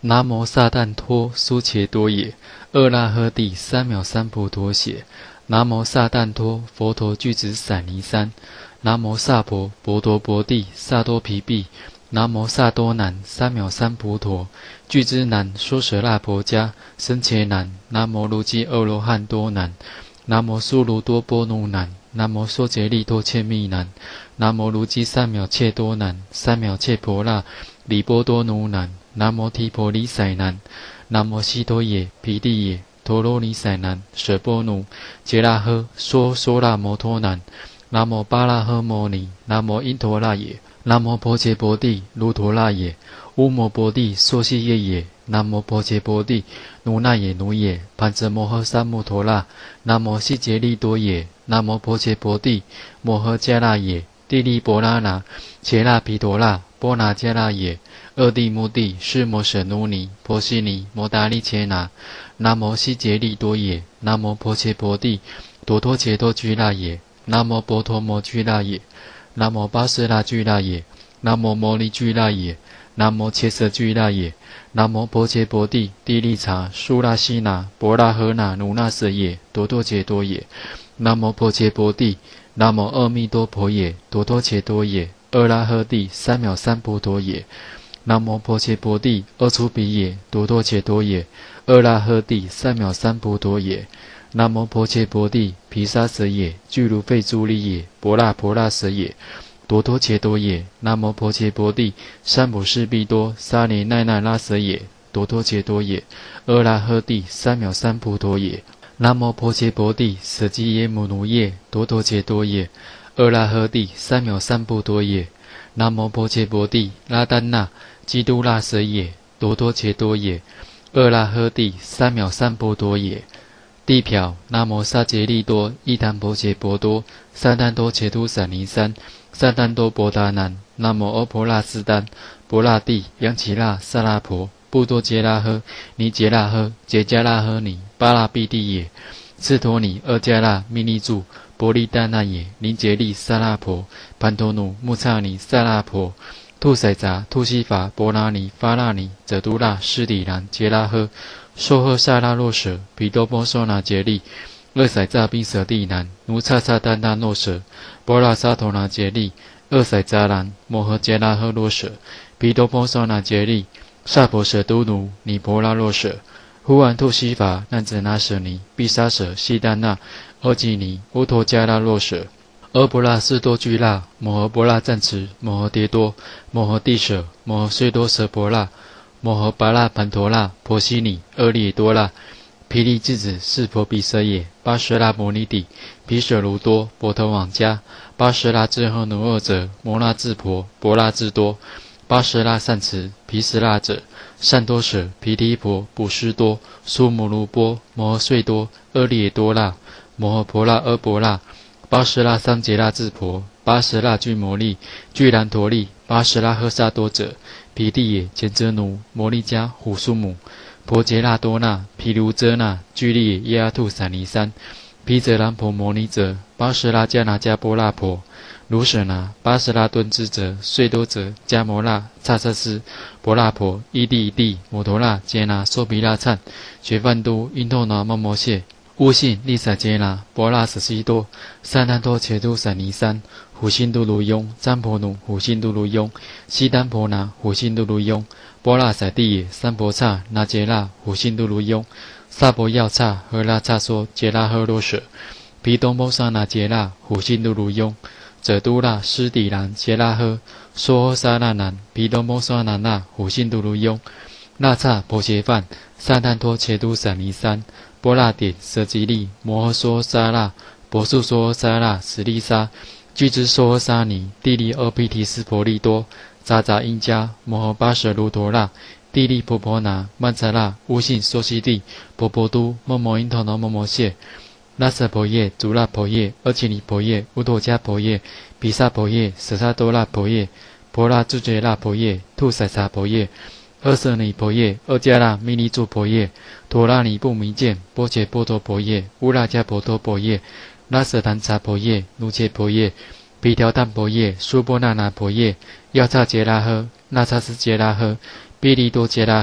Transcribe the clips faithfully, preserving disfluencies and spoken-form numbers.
南无萨旦托苏伽多耶，二那诃帝三藐三菩陀血。南无萨旦托佛陀具足闪尼三。南无萨婆婆陀婆帝萨多毗毗。南无萨多南三藐三菩陀具之南娑舍那婆迦僧伽南。南无卢基阿罗汉多南。南无苏卢多波奴南。南无梭竭利多切密南。南无卢基三藐切多南。三藐切婆那离波多奴南。南无提婆离塞南。南无悉多耶毗帝耶陀罗尼塞南舍波奴揭拉诃娑娑那摩托南。南无巴拉诃摩尼。南无因陀那耶。南无婆伽婆帝卢陀那耶。乌摩婆帝娑悉耶耶。南无婆伽婆帝奴那耶奴耶盘遮摩诃萨摩陀那。南无悉竭利多耶。南无婆伽婆帝摩诃迦那耶。帝利波那那伽那毗陀那波那迦那耶。二帝目帝释摩舍奴尼婆悉尼摩达利切那。南无悉竭利多耶。南无婆伽婆帝多托伽多居那耶。南无波陀摩居那耶。南无巴舍那居那耶。南无摩尼居那耶。南无切舍居那耶。南无婆伽婆帝帝利察苏那悉那婆那诃那努那舍耶多多伽多耶。南无婆伽婆帝。南无阿弥多婆耶多多伽多耶。二那诃帝三藐三菩陀耶。南无婆伽婆帝阿阇毗耶多多伽多耶。二那诃帝三藐三菩陀耶。南无婆伽婆帝毗沙舍耶俱卢吠诸利耶婆那婆那舍耶多多伽多耶。南无婆伽婆帝三藐四臂多沙尼那那拉舍耶多多伽多耶。二那诃帝三藐三菩陀耶。南无婆伽婆帝舍基耶摩奴耶多多伽多耶。二那诃帝三藐三菩陀耶。南无婆伽婆帝拉丹那基督那舍耶多多伽多耶。二那诃帝三藐三菩陀耶。地表南无萨竭利多伊檀婆伽婆多萨旦多伽多闪尼三。萨旦多婆达南。南无阿婆那斯丹婆那帝央耆那萨那婆布多揭拉诃尼揭拉诃揭迦那诃尼巴拉毗帝耶次陀尼二迦那密利住波利达那耶尼竭利萨那婆盘陀努穆刹尼萨那婆兔塞杂兔西法波那尼发那尼者都那施底兰揭拉诃娑诃萨那洛舍毗多波娑那竭利二塞杂宾舍地南奴叉叉丹那诺舍波那沙陀那竭利二塞杂兰摩诃揭拉诃洛舍毗多波娑那竭利萨婆舍都奴尼婆那洛舍呼安兔西法难者那舍尼毗沙舍悉丹那阿基尼乌陀迦那洛舍阿婆那斯多居那摩诃婆那赞持摩诃迭多摩诃帝舍摩诃虽多舍婆那摩诃巴那盘陀那婆悉尼阿利多那毗利智子是婆毗舍耶巴舍那摩尼底毗舍卢多婆头往迦巴舍那智诃奴二者摩那智婆婆那智多巴舍那善持毗舍那者善多舍毗提婆布施多苏摩卢波摩诃遂多阿利多那摩诃婆那阿婆那巴舍那三杰那智婆巴舍那俱摩利俱兰陀利巴舍那诃萨多者毗帝耶乾遮奴摩利迦虎苏母婆杰那多那毗卢遮那俱利耶耶阿兔闪尼三毗泽兰婆摩尼者巴舍那迦那迦波那婆卢舍那巴舍那顿之者遂多者迦摩那刹萨斯婆那婆伊地地摩陀那揭那娑毗那忏觉梵都因陀那摩摩谢乌信利萨揭那婆那舍悉多萨旦多伽多闪尼三虎信都卢雍占婆奴虎信都卢雍悉丹婆那虎信都卢雍波那塞地耶三婆刹那揭那虎信都卢雍萨婆药刹诃那刹娑揭那诃罗舍毗多摩萨那揭那虎信都卢雍者都那施底兰揭那诃娑诃萨那南毗多摩萨那那虎信都卢雍那刹婆伽梵萨旦多伽多闪尼三波那典舍基利摩诃娑萨那婆宿娑萨那史利沙具之娑诃沙尼帝利阿毗提斯婆利多扎扎因迦摩诃巴舍卢陀那帝利婆婆那曼荼那乌信娑悉地婆婆都摩摩因陀那摩摩谢那舍婆耶足那婆耶阿奇尼婆耶乌陀迦婆耶毗沙婆耶舍萨多那婆耶婆那智觉那婆耶兔塞萨婆耶二舍尼婆耶二迦那密利住婆耶陀那尼不弥见波切波陀婆耶乌那迦婆陀婆耶那舍檀茶婆耶奴切婆耶毗条檀婆耶苏波那那婆耶药叉揭拉诃那叉斯揭拉诃毗利多揭拉诃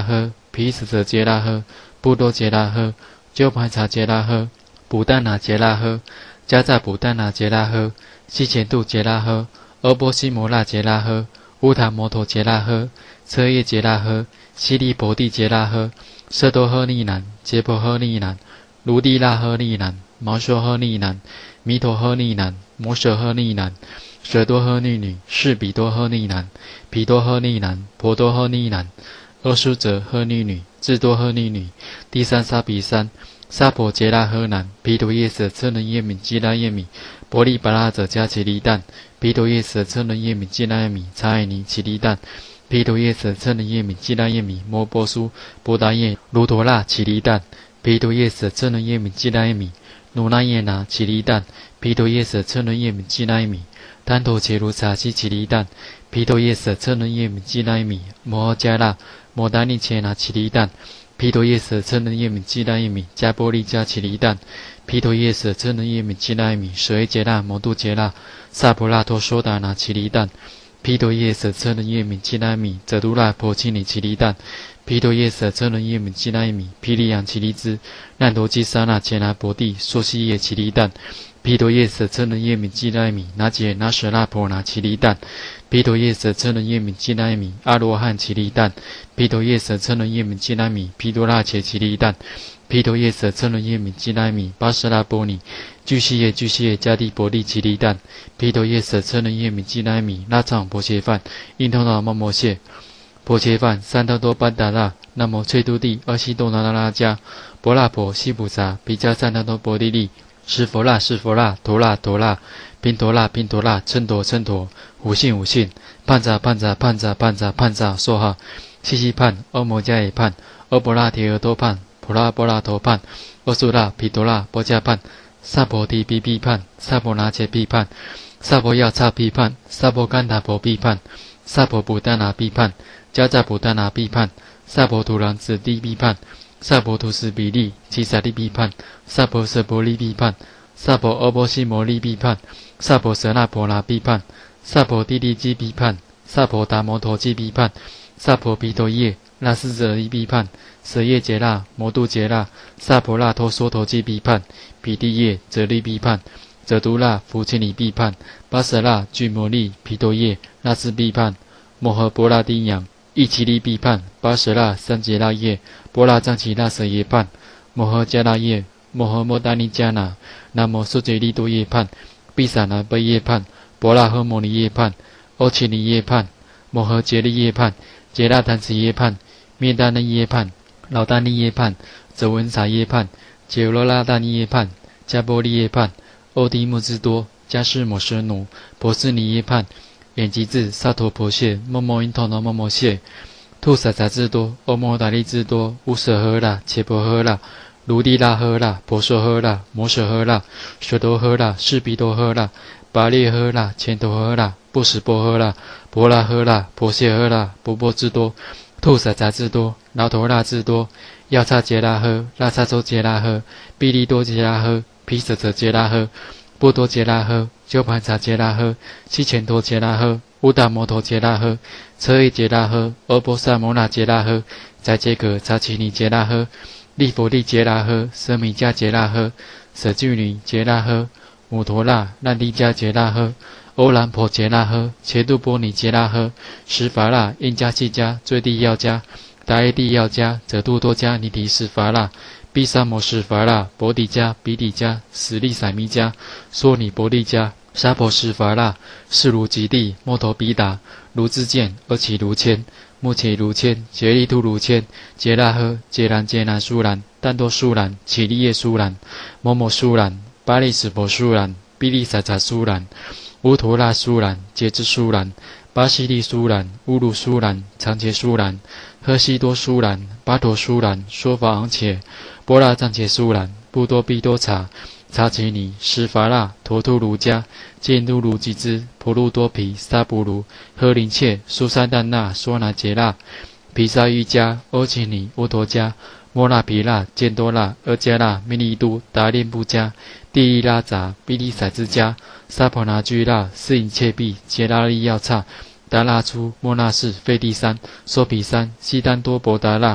毗舍舍揭拉诃，布多揭拉诃，鸠盘茶揭拉诃，补丹那揭拉诃，迦扎补丹那揭拉诃，西前度揭拉诃，阿波西摩那揭拉诃，乌塔摩陀揭拉诃，车叶揭拉诃，悉利婆地揭拉诃，舍多诃利南，揭婆诃利南，卢地那诃利南，毛说诃利南，弥陀诃利南，摩舍诃利南，舍多诃利女，士比多诃利南，毗多诃利南，婆多诃利南，阿输者诃利女，智多诃利女，第三沙比三，沙婆揭拉诃南，毗陀夜舍车轮夜米基拉夜米，婆利巴拉者加其利蛋，毗陀夜舍车轮夜米基拉夜米，查爱尼其利蛋，毗陀夜舍车轮夜米基拉夜米，摩波苏波达夜卢陀那其利蛋，毗陀夜舍车轮夜米基拉夜米，努那耶拿其利蛋，毗陀夜舍车轮夜米基拉夜米，丹陀切卢查西其利蛋，毗陀夜舍车轮夜米基拉夜米，摩诃迦那摩达尼切拿其利蛋，毗陀夜舍车轮夜米基拉夜米，迦波利迦其利蛋，毗陀夜舍车轮夜米基拉夜米，舍耶揭那摩度揭那萨婆拉托娑达那其利蛋，毗陀夜舍车轮夜米基拉夜米，则都那婆亲尼其利蛋，毗陀夜舍车轮夜米基拉夜米，毗利扬其利支，难陀基沙那切那婆地，娑西耶其利蛋，毗陀夜舍车轮夜米基拉夜米，那解那舍那婆那其利蛋，毗陀夜舍车轮夜米基拉夜米，阿罗汉其利蛋，毗陀夜舍车轮夜米基拉夜米，毗多那切其利蛋，毗陀夜舍车轮夜米基拉夜米，巴舍那波尼，居西耶居西耶迦帝婆利其利蛋，毗陀夜舍车轮夜米基拉夜米，那藏婆切饭，因通那摩摩谢。婆切饭，三多多班达那，那么翠都地，阿悉多那那拉迦，婆那婆悉菩萨，毗迦三多多婆利利，是佛那是佛那，陀那陀那，宾陀那宾陀那，称陀称陀，无信无信，判扎判扎判扎判扎判扎，说哈，西西判，阿摩迦也判，阿婆那提尔多判，婆那婆那陀判，阿苏那毗陀那婆迦判，萨婆提毗毗判，萨婆那切毗判，萨婆要叉毗判，萨婆干塔婆毗判，萨婆补丹那毗判，迦扎补丹那毗判，萨婆土壤子地毗判，萨婆土斯比利七萨利毗判，萨婆舍婆利毗判，萨婆阿波西摩利毗判，萨婆舍那婆那毗判，萨婆地利基毗判，萨婆达摩陀基毗判，萨婆毗陀夜那斯者利毗判，舍耶揭那摩度揭那，萨婆那陀娑陀基毗判，毗地夜者利毗判，则都那福清尼毗判，巴舍那具摩利毗陀夜那斯毗判，摩诃波那丁扬一其利毗判，巴舍那三劫那夜，波那藏其那舍耶判，摩诃迦那夜，摩诃摩达尼迦那，南无梭杰利多夜判，毗萨那贝夜判，波那诃摩尼夜判，欧奇尼夜判，摩诃杰利夜判，杰那檀慈夜判，灭丹那夜判，老丹尼夜判，则文萨夜判，杰罗拉丹尼夜判，迦波利夜判，欧迪木之多，迦士摩舍奴，婆斯尼夜判，眼吉字萨陀婆谢，摩摩因陀罗摩摩谢，兔萨萨之多，欧摩达利之多，乌舍诃那，切婆诃那，卢地那诃那，婆娑诃那，摩舍诃那，舍多诃那，士比多诃那，巴列诃那，乾陀诃那，不实波诃那，婆那诃那，婆谢诃那，波波之多，兔萨萨之多，老陀那之多，要叉揭拉诃，拉叉周揭拉诃，毗利多揭拉诃，毗舍舍揭拉诃，波多揭拉诃，鸠盘茶揭拉诃，西前陀揭拉诃，乌达摩陀揭拉诃，车耶揭拉诃，阿波萨摩那揭拉诃，斋戒可查奇尼揭拉诃，利佛利揭拉诃，舍米迦揭拉诃，舍具尼揭拉诃，摩陀那难利迦揭拉诃，欧兰婆揭拉诃，切度波尼揭拉诃，施法那因迦悉迦，最地要迦，达耶地要迦，则度多迦尼提施法那，毗沙摩施法那，波底迦比底迦，史利散弥迦，娑尼波利迦，沙婆施法那，是如极地，摩陀比达，如之见，而其如千，目其如千，竭力突如千，揭拉诃，揭然揭然殊然，但多殊然，其利业殊然，摩摩殊然，巴利斯婆殊然，毗利萨察殊然，乌陀那殊然，皆之殊然，巴西利殊然，乌鲁殊然，常劫殊然，诃悉多殊然，巴陀殊然，说法昂且，波那藏且殊然，布多毗多茶，查其尼，施法那，陀突卢迦，见都卢吉之，婆卢多毗，沙布卢，诃林切，苏珊旦那，娑那杰那，毗沙瑜迦，欧奇尼，乌陀迦，摩那毗那，见多那，阿迦那，弥利都，达练布迦，地利拉杂，毗利塞之迦，沙婆那居那，是隐切毗，揭拉利要叉，达那出，摩那士，吠帝三，娑毗三，悉丹多婆达那，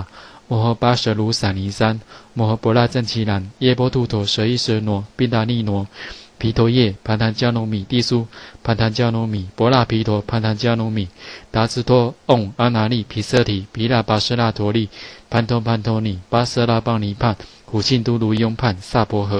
摩诃巴舍卢闪尼三，摩诃婆拉正其然，耶波兔陀舍伊舍挪，宾达利挪，毗陀夜，盘檀迦农米，地苏，盘檀迦农米，婆拉毗陀，盘檀迦农米，达兹托，嗡，阿那利，毗舍提，毗那巴舍那陀利，盘陀盘陀尼，巴舍拉邦尼判，苦沁都卢雍判，萨婆诃。